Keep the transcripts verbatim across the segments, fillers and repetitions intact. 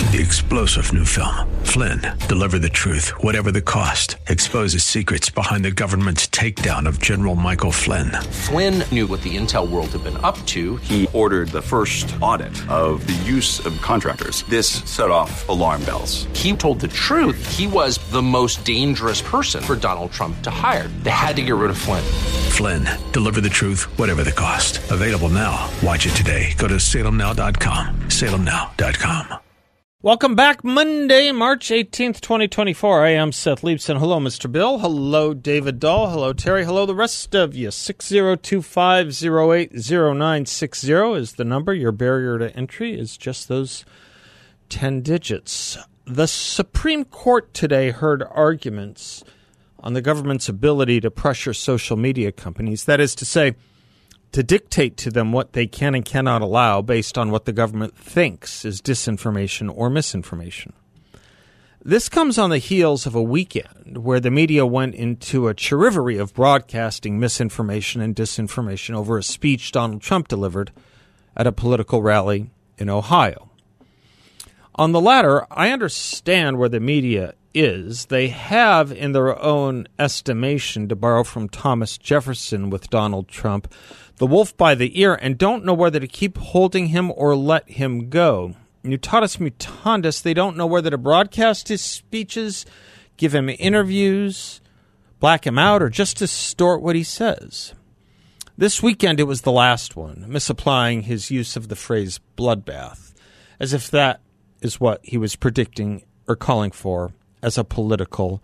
The explosive new film, Flynn, deliver the truth, whatever the cost, exposes secrets behind the government's takedown of General Michael Flynn. Flynn knew what the intel world had been up to. He ordered the first audit of the use of contractors. This set off alarm bells. He told the truth. He was the most dangerous person for Donald Trump to hire. They had to get rid of Flynn. Flynn, deliver the truth, whatever the cost. Available now. Watch it today. Go to salem now dot com. salem now dot com. Welcome back, Monday, March eighteenth, twenty twenty-four. I am Seth Leibson. Hello, Mister Bill. Hello, David Dahl. Hello, Terry. Hello, the rest of you. six zero two five zero eight zero nine six zero is the number. Your barrier to entry is just those ten digits. The Supreme Court today heard arguments on the government's ability to pressure social media companies. That is to say, to dictate to them what they can and cannot allow based on what the government thinks is disinformation or misinformation. This comes on the heels of a weekend where the media went into a charivari of broadcasting misinformation and disinformation over a speech Donald Trump delivered at a political rally in Ohio. On the latter, I understand where the media is. They have, in their own estimation, to borrow from Thomas Jefferson with Donald Trump, the wolf by the ear, and don't know whether to keep holding him or let him go. Mutatis mutandis, they don't know whether to broadcast his speeches, give him interviews, black him out, or just distort what he says. This weekend it was the last one, misapplying his use of the phrase bloodbath, as if that is what he was predicting or calling for as a political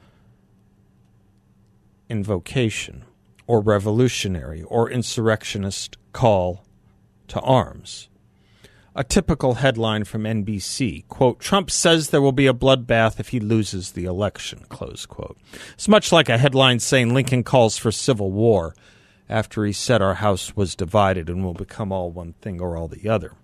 invocation, or revolutionary, or insurrectionist call to arms. A typical headline from N B C, quote, Trump says there will be a bloodbath if he loses the election, close quote. It's much like a headline saying Lincoln calls for civil war after he said our house was divided and will become all one thing or all the other.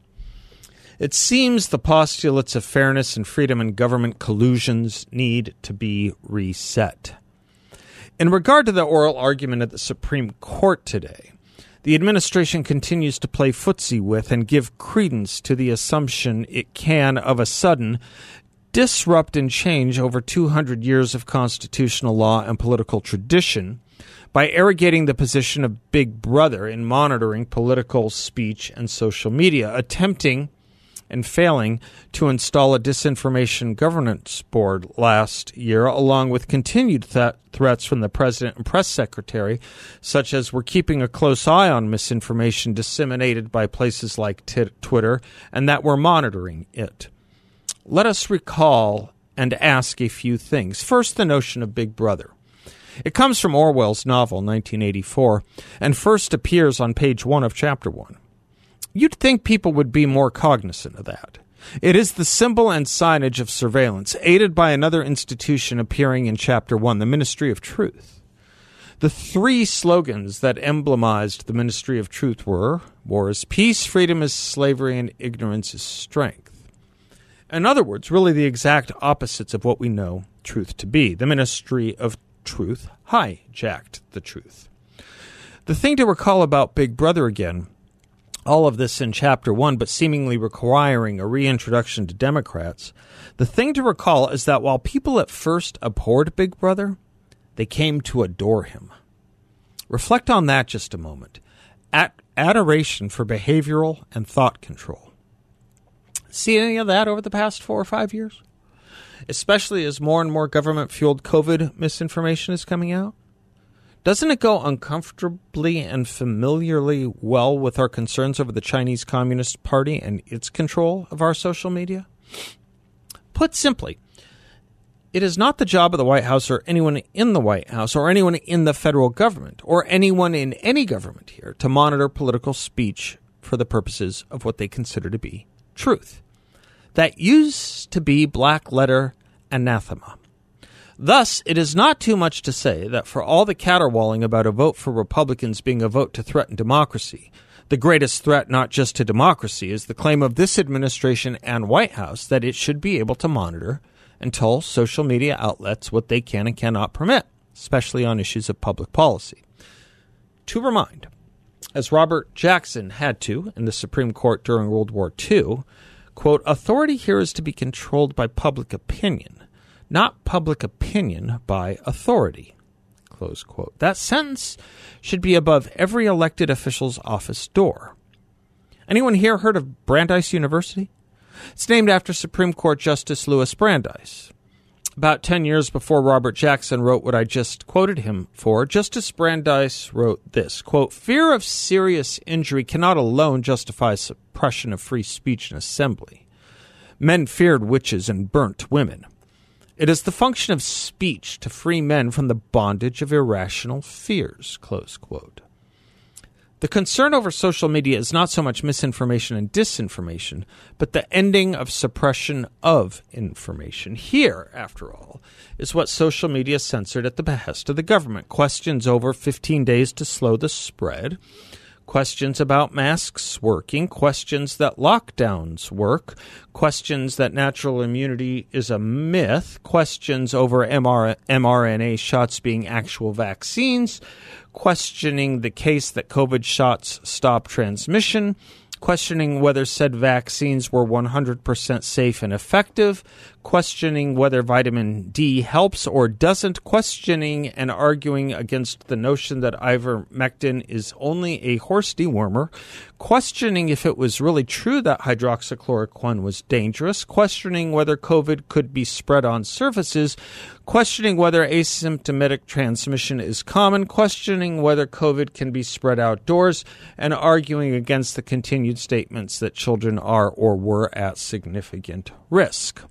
It seems the postulates of fairness and freedom and government collusions need to be reset. In regard to the oral argument at the Supreme Court today, the administration continues to play footsie with and give credence to the assumption it can, of a sudden, disrupt and change over two hundred years of constitutional law and political tradition by arrogating the position of Big Brother in monitoring political speech and social media, attempting and failing to install a disinformation governance board last year, along with continued th- threats from the president and press secretary, such as we're keeping a close eye on misinformation disseminated by places like t- Twitter, and that we're monitoring it. Let us recall and ask a few things. First, the notion of Big Brother. It comes from Orwell's novel, nineteen eighty-four, and first appears on page one of chapter one. You'd think people would be more cognizant of that. It is the symbol and signage of surveillance, aided by another institution appearing in Chapter one, the Ministry of Truth. The three slogans that emblemized the Ministry of Truth were, war is peace, freedom is slavery, and ignorance is strength. In other words, really the exact opposites of what we know truth to be. The Ministry of Truth hijacked the truth. The thing to recall about Big Brother again, all of this in Chapter one, but seemingly requiring a reintroduction to Democrats, the thing to recall is that while people at first abhorred Big Brother, they came to adore him. Reflect on that just a moment. At adoration for behavioral and thought control. See any of that over the past four or five years? Especially as more and more government-fueled COVID misinformation is coming out? Doesn't it go uncomfortably and familiarly well with our concerns over the Chinese Communist Party and its control of our social media? Put simply, it is not the job of the White House or anyone in the White House or anyone in the federal government or anyone in any government here to monitor political speech for the purposes of what they consider to be truth. That used to be black letter anathema. Thus, it is not too much to say that for all the caterwauling about a vote for Republicans being a vote to threaten democracy, the greatest threat not just to democracy is the claim of this administration and White House that it should be able to monitor and tell social media outlets what they can and cannot permit, especially on issues of public policy. To remind, as Robert Jackson had to in the Supreme Court during World War Two, Quote, authority here is to be controlled by public opinion, not public opinion by authority. Close quote. That sentence should be above every elected official's office door. Anyone here heard of Brandeis University? It's named after Supreme Court Justice Louis Brandeis. About ten years before Robert Jackson wrote what I just quoted him for, Justice Brandeis wrote this, quote, fear of serious injury cannot alone justify suppression of free speech and assembly. Men feared witches and burnt women. It is the function of speech to free men from the bondage of irrational fears, close quote. The concern over social media is not so much misinformation and disinformation, but the ending of suppression of information. Here, after all, is what social media censored at the behest of the government. Questions over fifteen days to slow the spread. Questions about masks working, questions that lockdowns work, questions that natural immunity is a myth, questions over mRNA shots being actual vaccines, questioning the case that COVID shots stop transmission, questioning whether said vaccines were one hundred percent safe and effective, questioning whether vitamin D helps or doesn't, questioning and arguing against the notion that ivermectin is only a horse dewormer, questioning if it was really true that hydroxychloroquine was dangerous, questioning whether COVID could be spread on surfaces, questioning whether asymptomatic transmission is common, questioning whether COVID can be spread outdoors, and arguing against the continued statements that children are or were at significant risk.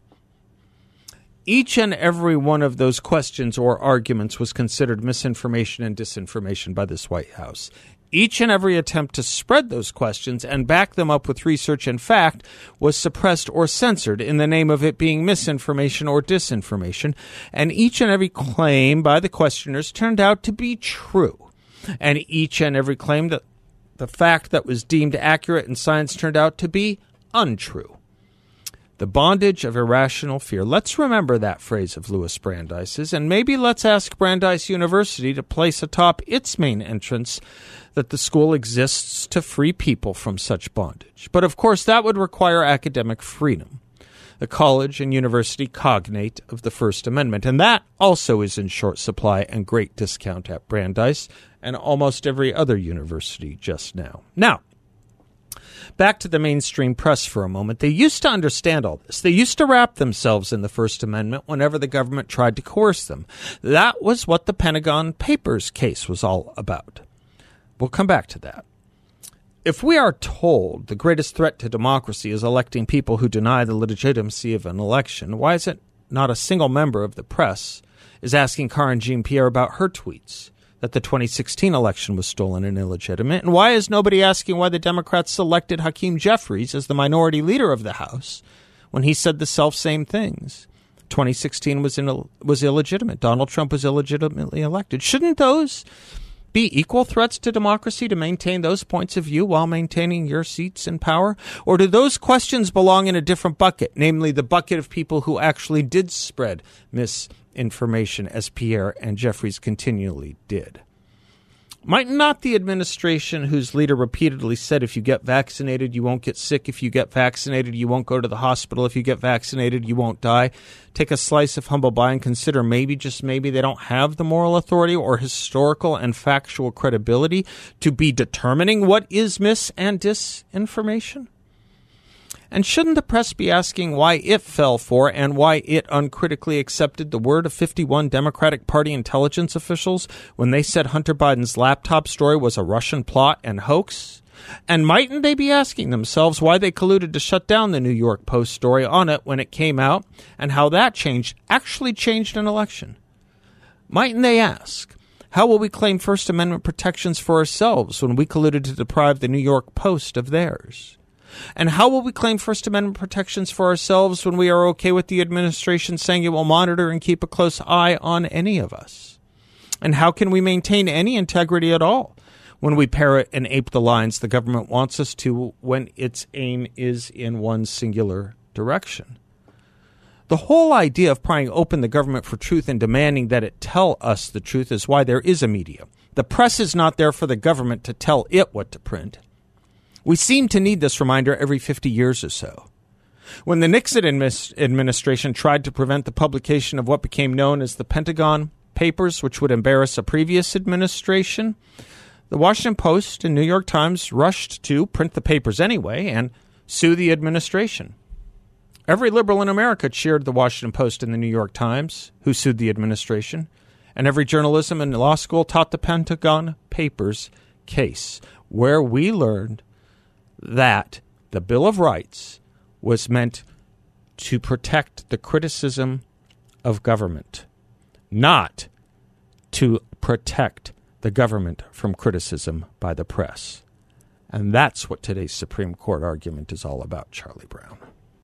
Each and every one of those questions or arguments was considered misinformation and disinformation by this White House. Each and every attempt to spread those questions and back them up with research and fact was suppressed or censored in the name of it being misinformation or disinformation, and each and every claim by the questioners turned out to be true. And each and every claim that the fact that was deemed accurate in science turned out to be untrue. The bondage of irrational fear. Let's remember that phrase of Louis Brandeis's, and maybe let's ask Brandeis University to place atop its main entrance that the school exists to free people from such bondage. But of course, that would require academic freedom. The college and university cognate of the First Amendment, and that also is in short supply and great discount at Brandeis and almost every other university just now. Now, back to the mainstream press for a moment. They used to understand all this. They used to wrap themselves in the First Amendment whenever the government tried to coerce them. That was what the Pentagon Papers case was all about. We'll come back to that. If we are told the greatest threat to democracy is electing people who deny the legitimacy of an election, why is it not a single member of the press is asking Karine Jean-Pierre about her tweets that the twenty sixteen election was stolen and illegitimate? And why is nobody asking why the Democrats selected Hakeem Jeffries as the minority leader of the House when he said the self-same things? twenty sixteen was in, was illegitimate. Donald Trump was illegitimately elected. Shouldn't those be equal threats to democracy to maintain those points of view while maintaining your seats in power? Or do those questions belong in a different bucket, namely the bucket of people who actually did spread misinformation, as Pierre and Jeffries continually did? Might not the administration whose leader repeatedly said if you get vaccinated, you won't get sick, if you get vaccinated, you won't go to the hospital, if you get vaccinated, you won't die, take a slice of humble pie and consider maybe, just maybe, they don't have the moral authority or historical and factual credibility to be determining what is mis- and disinformation? And shouldn't the press be asking why it fell for and why it uncritically accepted the word of fifty-one Democratic Party intelligence officials when they said Hunter Biden's laptop story was a Russian plot and hoax? And mightn't they be asking themselves why they colluded to shut down the New York Post story on it when it came out and how that changed actually changed an election? Mightn't they ask, how will we claim First Amendment protections for ourselves when we colluded to deprive the New York Post of theirs? And how will we claim First Amendment protections for ourselves when we are okay with the administration saying it will monitor and keep a close eye on any of us? And how can we maintain any integrity at all when we parrot and ape the lines the government wants us to when its aim is in one singular direction? The whole idea of prying open the government for truth and demanding that it tell us the truth is why there is a media. The press is not there for the government to tell it what to print. We seem to need this reminder every fifty years or so. When the Nixon admis- administration tried to prevent the publication of what became known as the Pentagon Papers, which would embarrass a previous administration, the Washington Post and New York Times rushed to print the papers anyway and sue the administration. Every liberal in America cheered the Washington Post and the New York Times, who sued the administration, and every journalism and law school taught the Pentagon Papers case, where we learned that the Bill of Rights was meant to protect the criticism of government, not to protect the government from criticism by the press. And that's what today's Supreme Court argument is all about, Charlie Brown.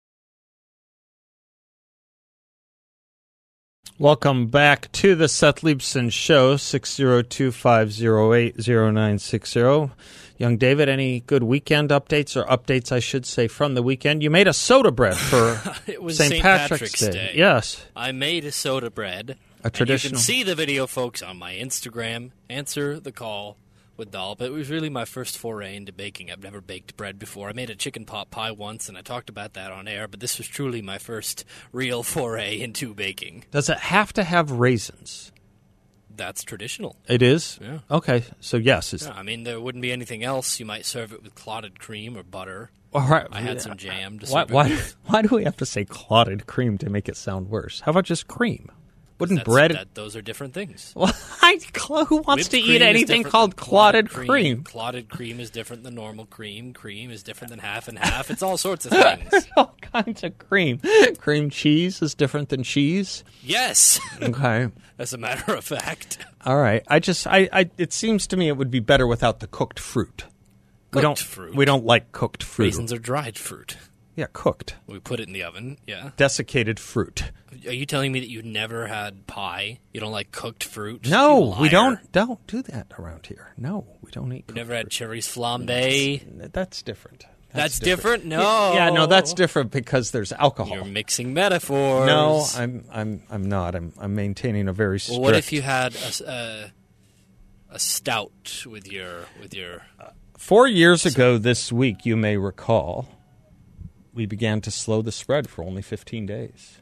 Welcome back to the Seth Leibsohn Show, six oh two, five oh eight, oh nine six oh. Young David, any good weekend updates, or updates, I should say, from the weekend? You made a soda bread for it was Saint Saint Patrick's, Patrick's Day. Day. Yes. I made a soda bread. A traditional. And you can see the video, folks, on my Instagram. Answer the call with Doll. But it was really my first foray into baking. I've never baked bread before. I made a chicken pot pie once, and I talked about that on air. But this was truly my first real foray into baking. Does it have to have raisins? That's traditional. It is? Yeah. Okay, so yes. It's Yeah, I mean, there wouldn't be anything else. You might serve it with clotted cream or butter. All right. I had some jam to Why, serve it why, with. why do we have to say clotted cream to make it sound worse? How about just cream? Wouldn't That's, bread... That, those are different things. Well, I, who wants Whipped to cream eat is anything different called than clotted cream? cream? Clotted cream is different than normal cream. Cream is different than half and half. It's all sorts of things. All kinds of cream. Cream cheese is different than cheese. Yes. Okay. As a matter of fact. All right. I just, I, I, it seems to me it would be better without the cooked fruit. we Cooked don't, fruit? We don't like cooked fruit. Raisins are dried fruit. Yeah, cooked. We put it in the oven, yeah. Desiccated fruit. Are you telling me that you've never had pie? You don't like cooked fruit? No, You we liar. don't. Don't do that around here. No, we don't eat. You've cooked never had fruit. cherries flambe? That's different. That's different? No. Yeah, no, that's different because there's alcohol. You're mixing metaphors. No, I'm, I'm, I'm not. I'm, I'm maintaining a very strict. Well, what if you had a, a, a stout with your with your? Four years ago this week, you may recall, we began to slow the spread for only fifteen days.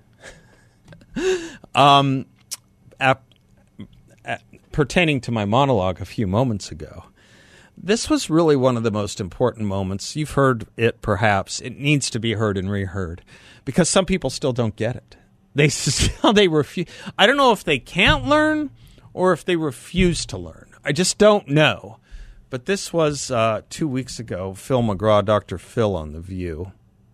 um, ap- ap- pertaining to my monologue a few moments ago, this was really one of the most important moments. You've heard it, perhaps. It needs to be heard and reheard because some people still don't get it. They still they refuse. I don't know if they can't learn or if they refuse to learn. I just don't know. But this was uh, two weeks ago. Phil McGraw, Doctor Phil on The View.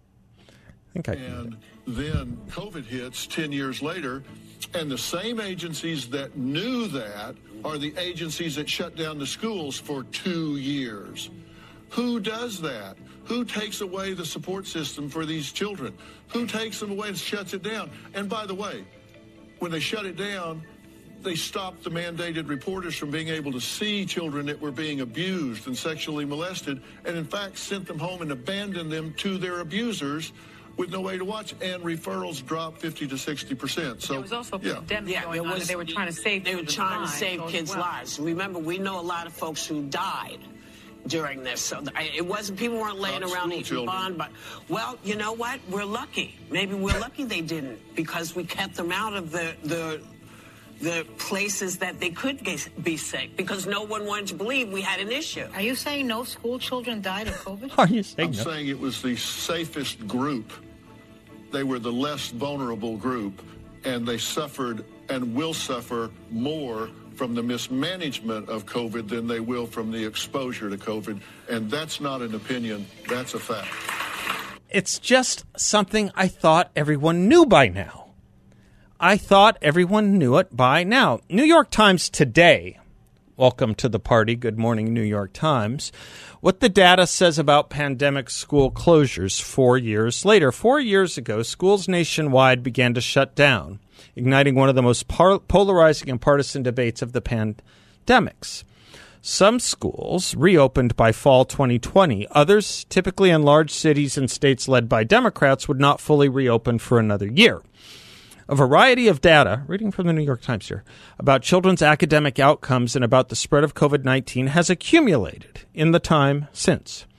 I think I can. And then COVID hits ten years later, and the same agencies that knew that are the agencies that shut down the schools for two years. Who does that? Who takes away the support system for these children? Who takes them away and shuts it down? And by the way, when they shut it down, they stopped the mandated reporters from being able to see children that were being abused and sexually molested, and in fact sent them home and abandoned them to their abusers with no way to watch, and referrals dropped fifty to sixty percent. So there was also a yeah. pandemic Yeah, going there on, was, and they were trying to save They were children's trying to lives, save so as kids' well. lives. Remember, we know a lot of folks who died during this. So I, it wasn't, people weren't laying Not around school eating children. bond, but, well, you know what? We're lucky. Maybe we're lucky they didn't, because we kept them out of the, the, the places that they could get, be sick, because no one wanted to believe we had an issue. Are you saying no school children died of COVID? Are you saying I'm no? saying it was the safest group. They were the less vulnerable group, and they suffered and will suffer more from the mismanagement of COVID than they will from the exposure to COVID. And that's not an opinion, that's a fact. It's just something I thought everyone knew by now. I thought everyone knew it by now. New York Times today, welcome to the party, good morning New York Times, what the data says about pandemic school closures four years later. Four years ago, schools nationwide began to shut down, igniting one of the most par- polarizing and partisan debates of the pandemics. Some schools reopened by fall twenty twenty. Others, typically in large cities and states led by Democrats, would not fully reopen for another year. A variety of data, reading from the New York Times here, about children's academic outcomes and about the spread of COVID nineteen has accumulated in the time since.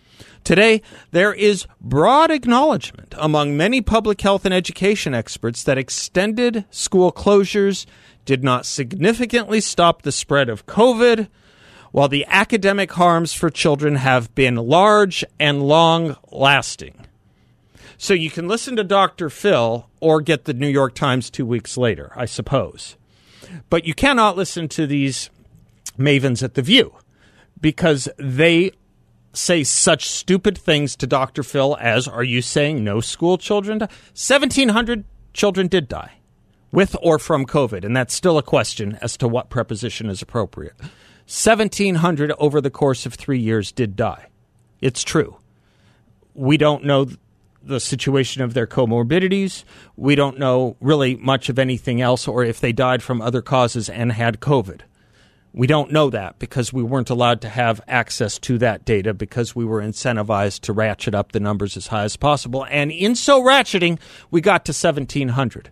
Today, there is broad acknowledgement among many public health and education experts that extended school closures did not significantly stop the spread of COVID, while the academic harms for children have been large and long-lasting. So you can listen to Doctor Phil or get the New York Times two weeks later, I suppose. But you cannot listen to these mavens at The View because they say such stupid things to Doctor Phil as, are you saying no school children die? seventeen hundred children did die with or from COVID, and that's still a question as to what preposition is appropriate. seventeen hundred over the course of three years did die. It's true. We don't know the situation of their comorbidities. We don't know really much of anything else, or if they died from other causes and had COVID. We don't know that because we weren't allowed to have access to that data because we were incentivized to ratchet up the numbers as high as possible. And in so ratcheting, we got to seventeen hundred,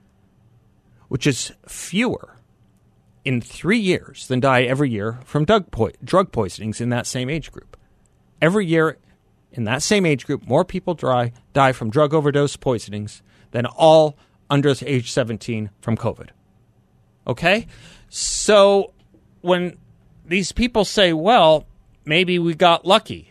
which is fewer in three years than die every year from drug, po- drug poisonings in that same age group. Every year in that same age group, more people die, die from drug overdose poisonings than all under age seventeen from COVID. Okay? So when these people say, well, maybe we got lucky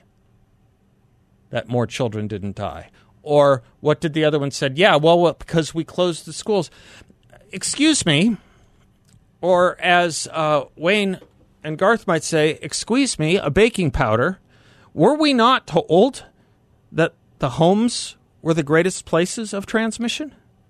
that more children didn't die, or what did the other one said? Yeah, well, because we closed the schools. Excuse me, or as uh, Wayne and Garth might say, excuse me, a baking powder. Were we not told that the homes were the greatest places of transmission?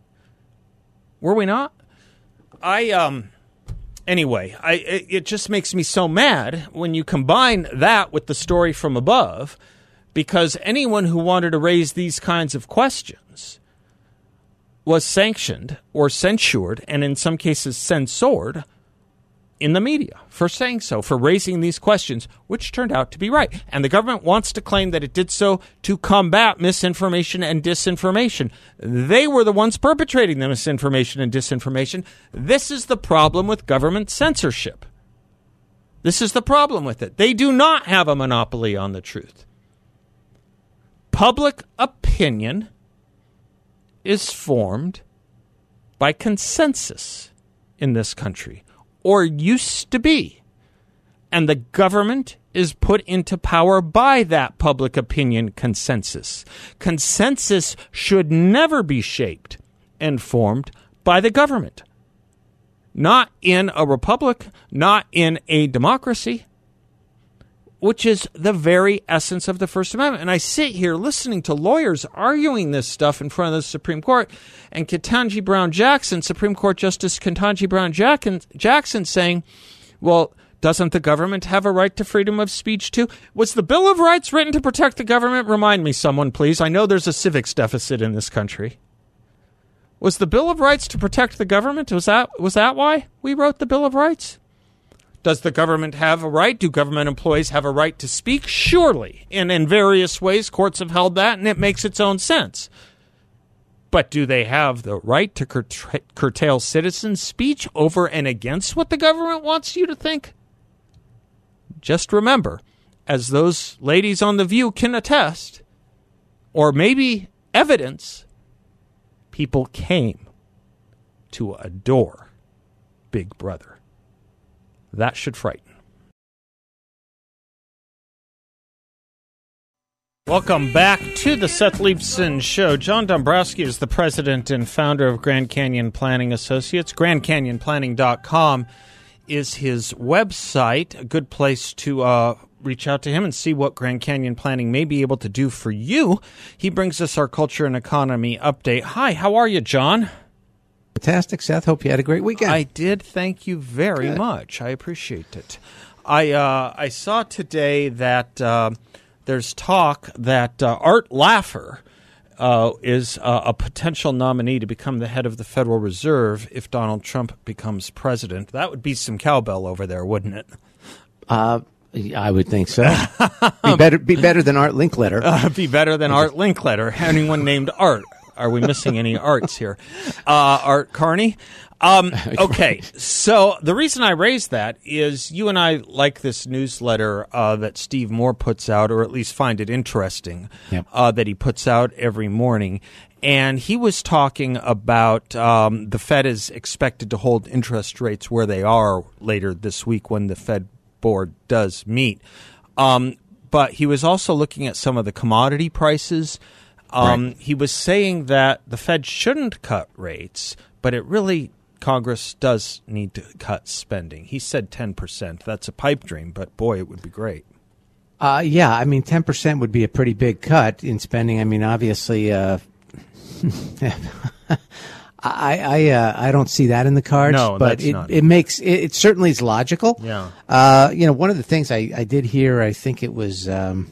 Were we not? I, um, anyway, I, it, it just makes me so mad when you combine that with the story from above, because anyone who wanted to raise these kinds of questions was sanctioned or censured, and in some cases censored, in the media for saying so, for raising these questions, which turned out to be right. And the government wants to claim that it did so to combat misinformation and disinformation. They were the ones perpetrating the misinformation and disinformation. This is the problem with government censorship. This is the problem with it. They do not have a monopoly on the truth. Public opinion is formed by consensus in this country, or used to be. And the government is put into power by that public opinion consensus. Consensus should never be shaped and formed by the government. Not in a republic, not in a democracy, which is the very essence of the First Amendment. And I sit here listening to lawyers arguing this stuff in front of the Supreme Court, and Ketanji Brown Jackson, Supreme Court Justice Ketanji Brown Jackson, saying, well, doesn't the government have a right to freedom of speech too? Was the Bill of Rights written to protect the government? Remind me, someone, please. I know there's a civics deficit in this country. Was the Bill of Rights to protect the government? Was that, was that why we wrote the Bill of Rights? Does the government have a right? Do government employees have a right to speak? Surely. And in various ways, courts have held that, and it makes its own sense. But do they have the right to cur- curtail citizens' speech over and against what the government wants you to think? Just remember, as those ladies on The View can attest, or maybe evidence, people came to adore Big Brother. That should frighten. Welcome back to the Seth Leibsohn Show. John Dombrowski is the president and founder of Grand Canyon Planning Associates. grand canyon planning dot com is his website, a good place to uh, reach out to him and see what Grand Canyon Planning may be able to do for you. He brings us our culture and economy update. Hi, how are you, John? Fantastic, Seth. Hope you had a great weekend. I did. Thank you very Good. much. I appreciate it. I uh, I saw today that uh, there's talk that uh, Art Laffer uh, is uh, a potential nominee to become the head of the Federal Reserve if Donald Trump becomes president. That would be some cowbell over there, wouldn't it? Uh, I would think so. be better, be better than Art Linkletter. Uh, be better than Art Linkletter. Anyone named Art. Are we missing any arts here? Uh, Art Carney? Um, okay, so the reason I raised that is you and I like this newsletter uh, that Steve Moore puts out, or at least find it interesting, yep. uh, that he puts out every morning. And he was talking about um, the Fed is expected to hold interest rates where they are later this week when the Fed board does meet. Um, but he was also looking at some of the commodity prices. Um, right. He was saying that the Fed shouldn't cut rates, but it really Congress does need to cut spending. He said ten percent. That's a pipe dream, but boy, it would be great. Uh, yeah, I mean, ten percent would be a pretty big cut in spending. I mean, obviously, uh, I I, uh, I don't see that in the cards. No, but that's it, not. it makes it, it certainly is logical. Yeah. Uh, you know, one of the things I, I did hear, I think it was um,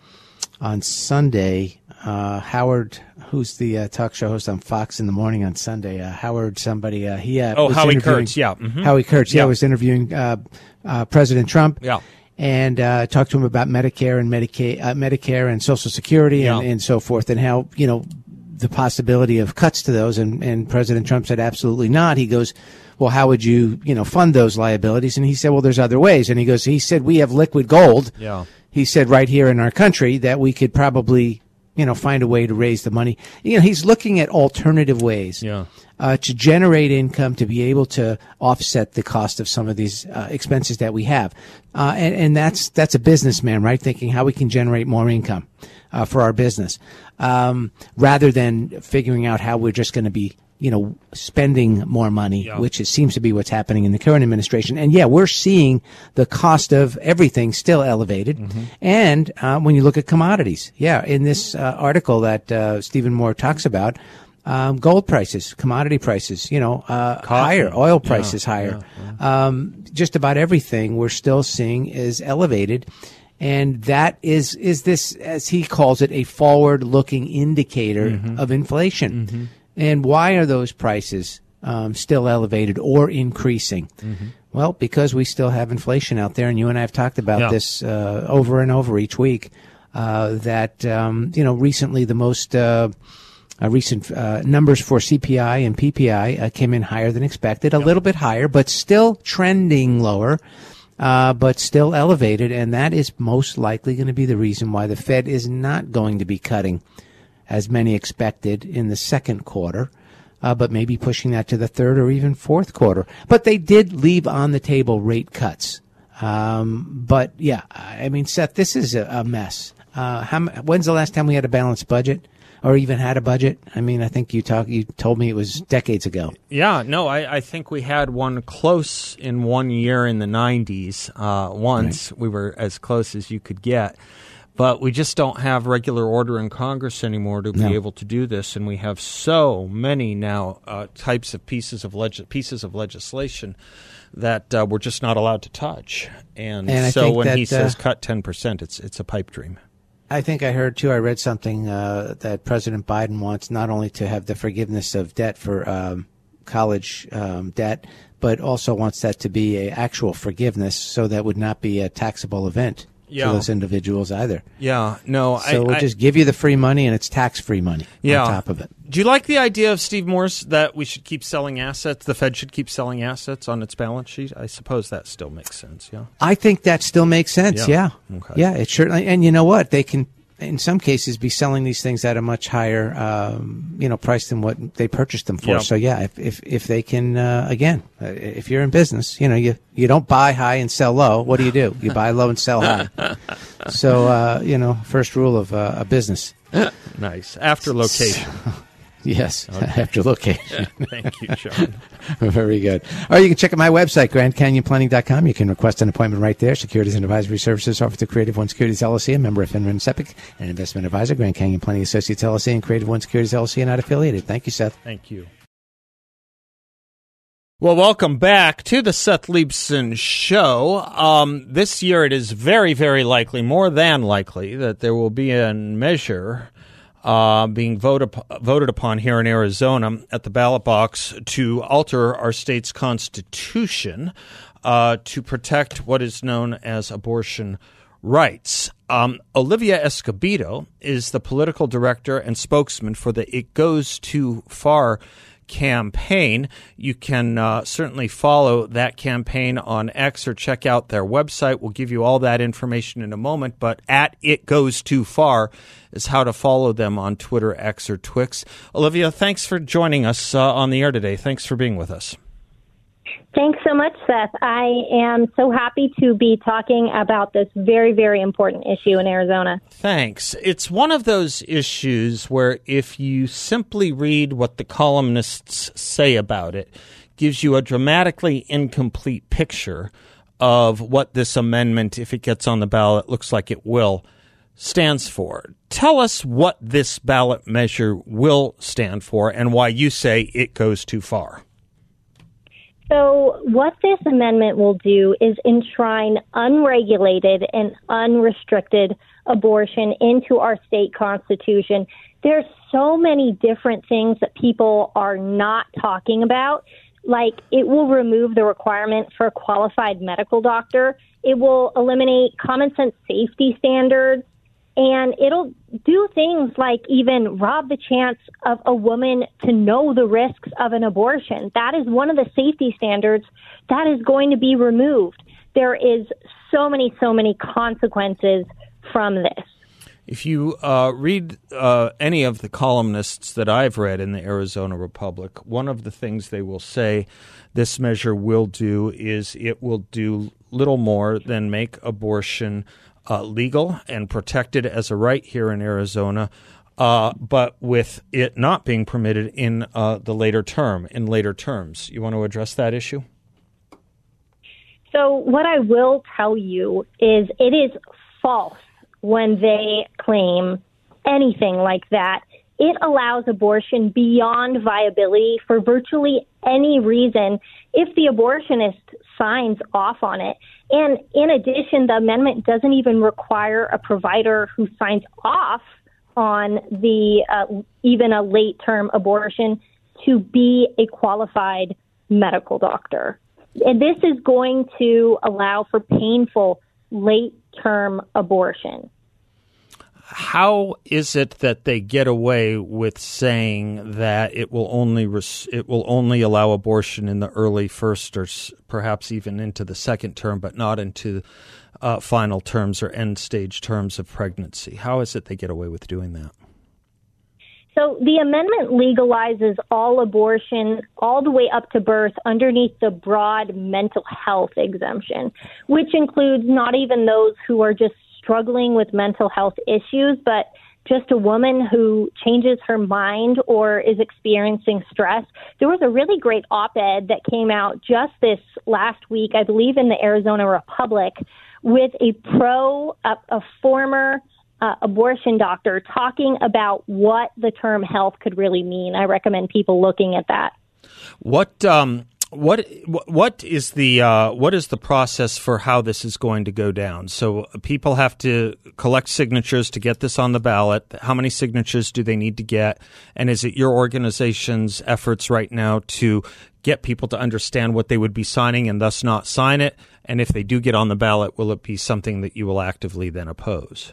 on Sunday, uh, Howard, who's the uh, talk show host on Fox in the Morning on Sunday, uh, Howard somebody, uh, he uh, oh was Howie interviewing- Kurtz, yeah, mm-hmm. Howie Kurtz, yeah, Yeah. was interviewing uh, uh, President Trump. Yeah. And uh, talked to him about Medicare and Medicaid, uh, Medicare and Social Security and, Yeah. and so forth, and how, you know, the possibility of cuts to those. And, and President Trump said, absolutely not. He goes, well, how would you, you know, fund those liabilities? And he said, well, there's other ways. And he goes, he said, we have liquid gold. Yeah. He said right here in our country that we could probably, you know, find a way to raise the money. You know, he's looking at alternative ways. Yeah. Uh, to generate income to be able to offset the cost of some of these uh, expenses that we have, uh, and, and that's that's a businessman, right? Thinking how we can generate more income uh, for our business, um, rather than figuring out how we're just going to be, you know, spending more money, Yeah. which is, seems to be what's happening in the current administration. And yeah, we're seeing the cost of everything still elevated. Mm-hmm. And uh, when you look at commodities, yeah, in this uh, article that uh, Stephen Moore talks about. Um, gold prices, commodity prices, you know, uh, higher, oil prices Yeah, higher. yeah, Um, just about everything we're still seeing is elevated. And that is, is this, as he calls it, a forward-looking indicator Mm-hmm. of inflation. And why are those prices um, still elevated or increasing? Mm-hmm. Well, because we still have inflation out there, and you and I have talked about Yeah. this uh, over and over each week, uh, that, um, you know, recently the most... Uh, Uh, recent uh, numbers for C P I and P P I uh, came in higher than expected, a little bit higher, but still trending lower, uh, but still elevated. And that is most likely going to be the reason why the Fed is not going to be cutting as many expected in the second quarter, uh, but maybe pushing that to the third or even fourth quarter. But they did leave on the table rate cuts. Um, but, yeah, I mean, Seth, this is a, a mess. Uh, how, when's the last time we had a balanced budget? Or even had a budget? I mean, I think you talk, you told me it was decades ago. Yeah, no, I, I think we had one close in one year in the nineties. Uh, once Right. we were as close as you could get. But we just don't have regular order in Congress anymore to No. be able to do this. And we have so many now uh, types of pieces of leg- pieces of legislation that uh, we're just not allowed to touch. And, And I so think when that, he says uh, cut ten percent, it's it's a pipe dream. I think I heard, too, I read something uh, that President Biden wants not only to have the forgiveness of debt for um, college um, debt, but also wants that to be a actual forgiveness, so that would not be a taxable event Yeah. to those individuals either. Yeah, no, So I, we'll I, just give you the free money, and it's tax-free money Yeah. on top of it. Do you like the idea of Steve Moore's that we should keep selling assets? The Fed should keep selling assets on its balance sheet? I suppose that still makes sense, yeah. I think that still makes sense. Yeah. Yeah. Okay. Yeah, it certainly. And you know what? They can, in some cases, be selling these things at a much higher, um, you know, price than what they purchased them for. Yeah. So yeah, if, if, if they can, uh, again, uh, if you're in business, you know, you, you don't buy high and sell low. What do you do? You buy low and sell high. So, uh, you know, first rule of uh, a business. Nice. After location. Yes, after location. Thank you, John. Very good. All right, you can check out my website, grand canyon planning dot com. You can request an appointment right there. Securities and advisory services offered to Creative One Securities L L C, a member of FINRA and SEPIC, an investment advisor. Grand Canyon Planning Associates L L C and Creative One Securities L L C are not affiliated. Thank you, Seth. Thank you. Well, welcome back to the Seth Leibson Show. Um, this year it is very, very likely, more than likely, that there will be a measure uh, being voted voted upon here in Arizona at the ballot box to alter our state's constitution uh, to protect what is known as abortion rights. Um, Olivia Escobedo is the political director and spokesman for the It Goes Too Far campaign. You can uh, certainly follow that campaign on X or check out their website. We'll give you all that information in a moment, but at It Goes Too Far is how to follow them on Twitter, X, or Twix. Olivia, thanks for joining us uh, on the air today. Thanks for being with us. Thanks so much, Seth. I am so happy to be talking about this very, very important issue in Arizona. Thanks. It's one of those issues where if you simply read what the columnists say about it, gives you a dramatically incomplete picture of what this amendment, if it gets on the ballot, looks like it will, stands for. Tell us what this ballot measure will stand for and why you say it goes too far. So what this amendment will do is enshrine unregulated and unrestricted abortion into our state constitution. There's so many different things that people are not talking about. Like, it will remove the requirement for a qualified medical doctor. It will eliminate common sense safety standards. And it'll do things like even rob the chance of a woman to know the risks of an abortion. That is one of the safety standards that is going to be removed. There is so many, so many consequences from this. If you uh, read uh, any of the columnists that I've read in the Arizona Republic, one of the things they will say this measure will do is it will do little more than make abortion Uh, legal and protected as a right here in Arizona, uh, but with it not being permitted in uh, the later term, in later terms. You want to address that issue? So what I will tell you is it is false when they claim anything like that. It allows abortion beyond viability for virtually any reason if the abortionist signs off on it. And in addition, the amendment doesn't even require a provider who signs off on the uh, even a late-term abortion to be a qualified medical doctor. And this is going to allow for painful late-term abortion. How is it that they get away with saying that it will only res- it will only allow abortion in the early first or s- perhaps even into the second term, but not into uh, final terms or end stage terms of pregnancy? How is it they get away with doing that? So the amendment legalizes all abortion all the way up to birth underneath the broad mental health exemption, which includes not even those who are just struggling with mental health issues, but just a woman who changes her mind or is experiencing stress. There was a really great op-ed that came out just this last week, I believe in the Arizona Republic, with a pro, a, a former uh, abortion doctor talking about what the term health could really mean. I recommend people looking at that. What um What what is the uh, what is the process for how this is going to go down? So people have to collect signatures to get this on the ballot. How many signatures do they need to get? And is it your organization's efforts right now to get people to understand what they would be signing and thus not sign it? And if they do get on the ballot, will it be something that you will actively then oppose?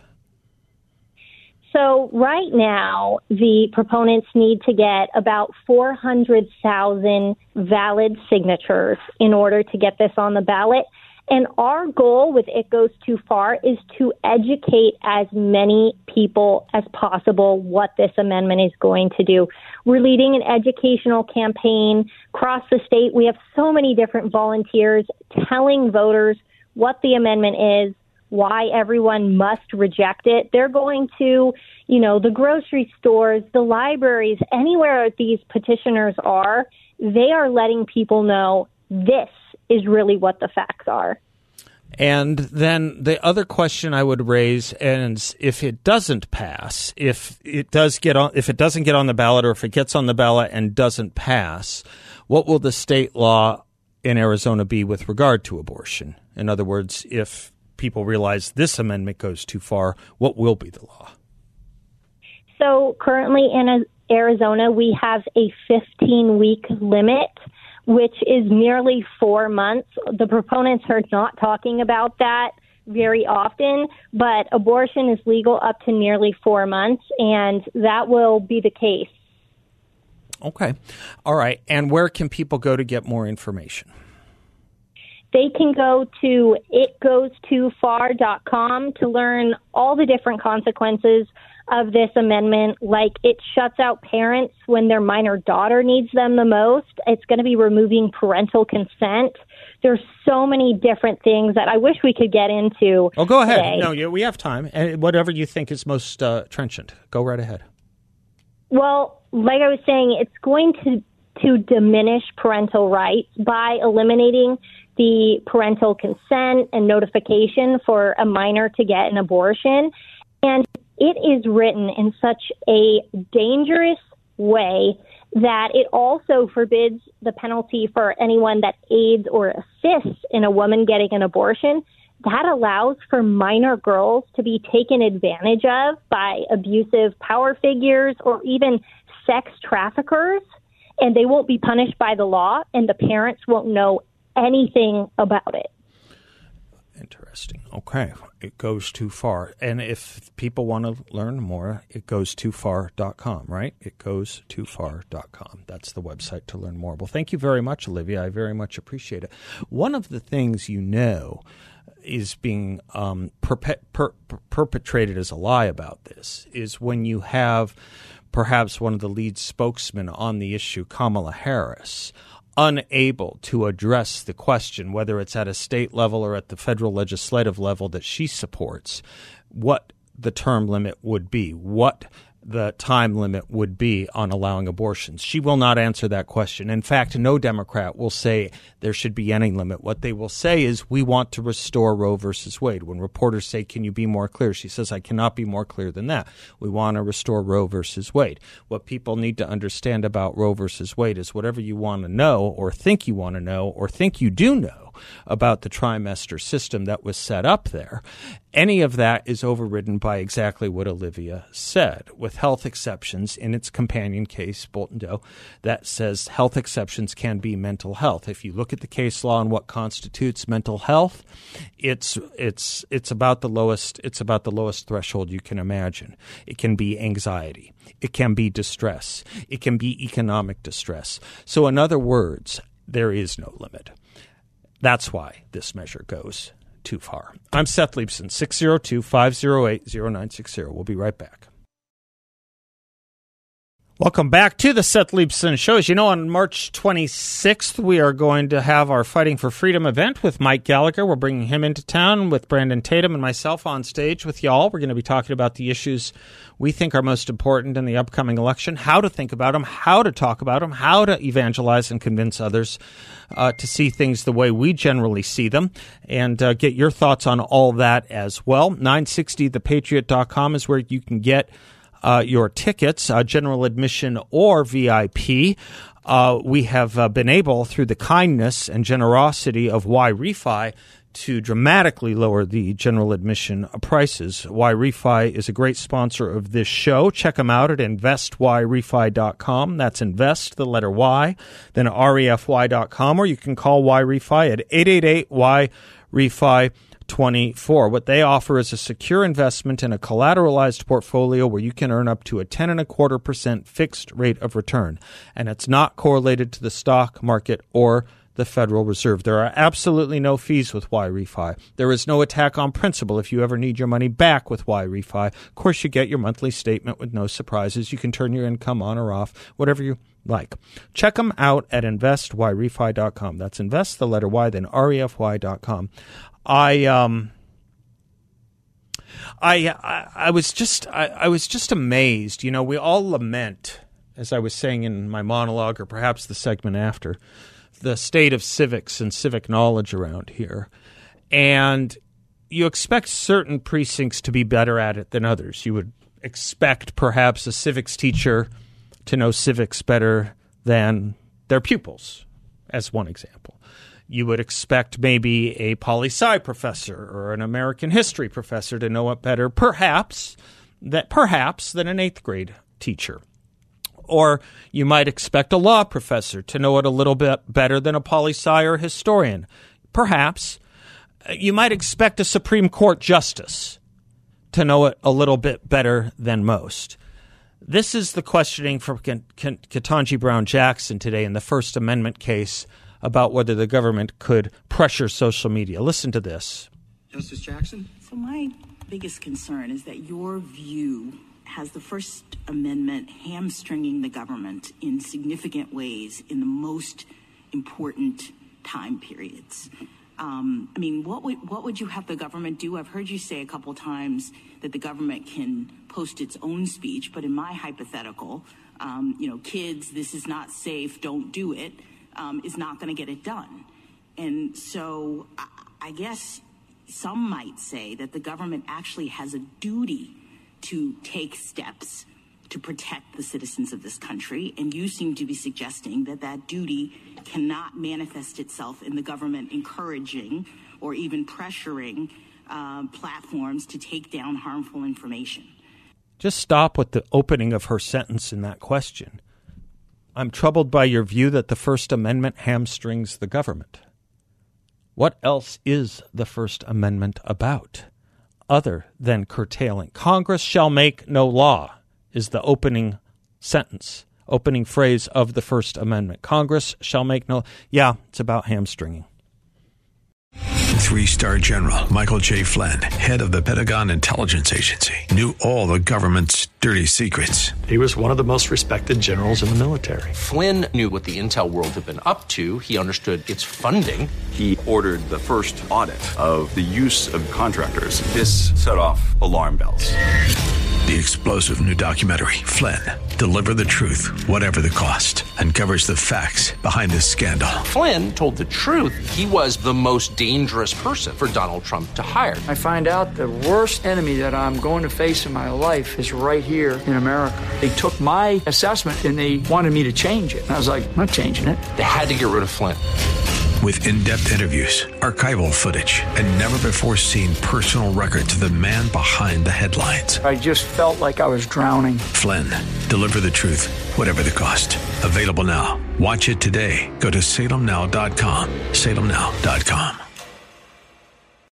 So right now, the proponents need to get about four hundred thousand valid signatures in order to get this on the ballot. And our goal with It Goes Too Far is to educate as many people as possible what this amendment is going to do. We're leading an educational campaign across the state. We have so many different volunteers telling voters what the amendment is, why everyone must reject it. They're going to, you know, the grocery stores, the libraries, anywhere these petitioners are, they are letting people know this is really what the facts are. And then the other question I would raise is if it doesn't pass, if it does get on, if it doesn't get on the ballot, or if it gets on the ballot and doesn't pass, what will the state law in Arizona be with regard to abortion? In other words, if people realize this amendment goes too far, what will be the law? So currently in Arizona, we have a fifteen-week limit, which is nearly four months. The proponents are not talking about that. very often, but abortion is legal up to nearly four months, and that will be the case. Okay. All right. And where can people go to get more information? They can go to it goes too far dot com to learn all the different consequences of this amendment, like it shuts out parents when their minor daughter needs them the most. It's going to be removing parental consent. There's so many different things that I wish we could get into. Oh, go ahead. Today. No, we have time. And whatever you think is most uh, trenchant, go right ahead. Well, like I was saying, it's going to to diminish parental rights by eliminating the parental consent and notification for a minor to get an abortion. And it is written in such a dangerous way that it also forbids the penalty for anyone that aids or assists in a woman getting an abortion. That allows for minor girls to be taken advantage of by abusive power figures or even sex traffickers, and they won't be punished by the law, and the parents won't know anything about it. Interesting. Okay. It goes too far. And if people want to learn more, it goes too far dot com, right? it goes too far dot com. That's the website to learn more. Well, thank you very much, Olivia. I very much appreciate it. One of the things you know is being um, perpe- per- per- perpetrated as a lie about this is when you have perhaps one of the lead spokesmen on the issue, Kamala Harris, unable to address the question, whether it's at a state level or at the federal legislative level that she supports, what the term limit would be, what the time limit would be on allowing abortions. She will not answer that question. In fact, no Democrat will say there should be any limit. What they will say is, we want to restore Roe versus Wade. When reporters say, can you be more clear? She says, I cannot be more clear than that. We want to restore Roe versus Wade. What people need to understand about Roe versus Wade is whatever you want to know or think you want to know or think you do know about the trimester system that was set up there, any of that is overridden by exactly what Olivia said, with health exceptions in its companion case, Bolton Doe, that says health exceptions can be mental health. If you look at the case law and what constitutes mental health, it's it's it's about the lowest it's about the lowest threshold you can imagine. It can be anxiety, it can be distress, it can be economic distress. So in other words, there is no limit. That's why this measure goes too far. I'm Seth Leibson, six oh two, five oh eight, oh nine six oh. We'll be right back. Welcome back to the Seth Leibson Show. As you know, on March twenty-sixth, we are going to have our Fighting for Freedom event with Mike Gallagher. We're bringing him into town with Brandon Tatum and myself on stage with y'all. We're going to be talking about the issues we think are most important in the upcoming election, how to think about them, how to talk about them, how to evangelize and convince others uh, to see things the way we generally see them, and uh, get your thoughts on all that as well. nine sixty the patriot dot com is where you can get Uh, your tickets, uh, general admission or V I P. Uh, we have uh, been able, through the kindness and generosity of Y-Refi, to dramatically lower the general admission prices. Y-Refi is a great sponsor of this show. Check them out at invest y refi dot com. That's invest, the letter Y, then R E F Y dot com, or you can call Y-Refi at eight eight eight Y refi twenty-four. What they offer is a secure investment in a collateralized portfolio where you can earn up to a ten and a quarter percent fixed rate of return, and it's not correlated to the stock market or the Federal Reserve. There are absolutely no fees with Y-Refi. There is no attack on principal if you ever need your money back with Y-Refi. Of course, you get your monthly statement with no surprises. You can turn your income on or off, whatever you like. Check them out at invest y refi dot com. That's invest, the letter Y, then R E F Y dot com. I um I I, I was just I, I was just amazed. You know, we all lament, as I was saying in my monologue or perhaps the segment after, the state of civics and civic knowledge around here. And you expect certain precincts to be better at it than others. You would expect perhaps a civics teacher to know civics better than their pupils, as one example. You would expect maybe a poli-sci professor or an American history professor to know it better, perhaps, that perhaps than an eighth grade teacher. Or you might expect a law professor to know it a little bit better than a poli-sci or historian, perhaps. you might expect a Supreme Court justice to know it a little bit better than most. This is the questioning from Ketanji Brown Jackson today in the First Amendment case about whether the government could pressure social media. Listen to this. Justice Jackson? So my biggest concern is that your view has the First Amendment hamstringing the government in significant ways in the most important time periods. Um, I mean, what would what would you have the government do? I've heard you say a couple times that the government can post its own speech, but in my hypothetical, um, you know, kids, this is not safe, don't do it, um, is not going to get it done. And so I, I guess some might say that the government actually has a duty to take steps to protect the citizens of this country, and you seem to be suggesting that that duty cannot manifest itself in the government encouraging or even pressuring uh, platforms to take down harmful information. Just stop with the opening of her sentence in that question. I'm troubled by your view that the First Amendment hamstrings the government. What else is the First Amendment about other than curtailing? Congress shall make no law is the opening sentence, opening phrase of the First Amendment. Congress shall make no... Yeah, it's about hamstringing. Three-star General Michael J. Flynn, head of the Pentagon Intelligence Agency, knew all the government's dirty secrets. He was one of the most respected generals in the military. Flynn knew what the intel world had been up to. He understood its funding. He ordered the first audit of the use of contractors. This set off alarm bells. The explosive new documentary, Flynn, Deliver the Truth, Whatever the Cost, uncovers the facts behind this scandal. Flynn told the truth. He was the most dangerous person for Donald Trump to hire. I find out the worst enemy that I'm going to face in my life is right here in America. They took my assessment and they wanted me to change it. And I was like, I'm not changing it. They had to get rid of Flynn. With in-depth interviews, archival footage, and never-before-seen personal records of the man behind the headlines. I just felt like I was drowning. Flynn, Deliver the Truth, Whatever the Cost. Available now. Watch it today. Go to salem now dot com. salem now dot com.